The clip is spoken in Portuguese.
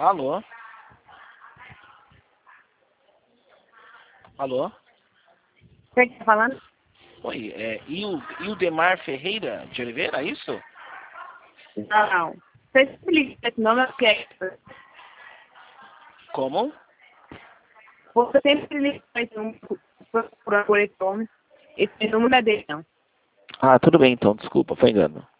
Alô? Alô? Você que tá falando? Oi, Ildemar Ferreira de Oliveira, é isso? Não. Você se liga esse nome, porque Como? você sempre liga esse número por esse nome. Esse número não é dele, não. Ah, tudo bem então, desculpa, foi engano.